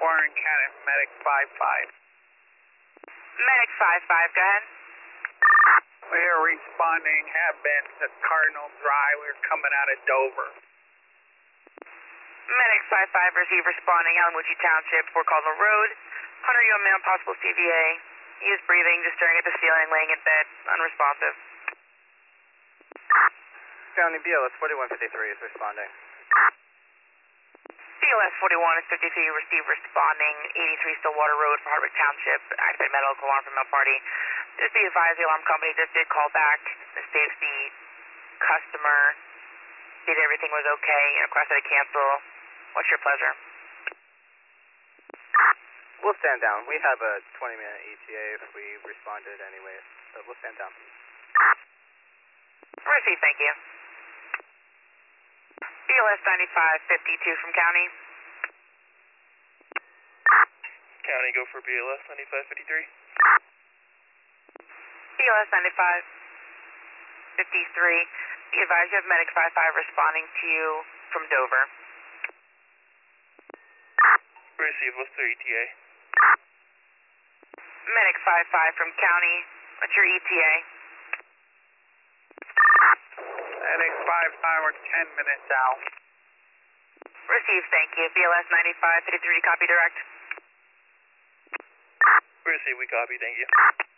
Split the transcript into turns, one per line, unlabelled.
Warren County Medic 55.
Medic 55, go ahead.
We are responding, have been to Cardinal Drive. We're coming out of Dover.
Medic 55, receive responding, Alamucci Township, Fort Caldwell Road. Hunter, you a male, possible CVA. He is breathing, just staring at the ceiling, laying in bed, unresponsive.
County BLS 4153 is responding.
BLS 41 is 53, receive responding, 83 Stillwater Road for Hardwick Township, accident medical alarm from Mel Party. Just be advised, the alarm company just did call back, the states the customer did everything was okay and requested a cancel. What's your pleasure?
We'll stand down. We have a 20-minute ETA if we responded anyways, so we'll stand down.
Receive, thank you. BLS 9552 from County.
County, go for BLS 9553.
BLS 9553. Be advised, you have Medic 55 responding to you from Dover.
Receive, what's their ETA?
Medic 55 from County. What's your ETA?
Medic 55, we're 10 minutes out.
Receive, thank you. BLS 9553, copy direct.
Receive, we copy, thank you.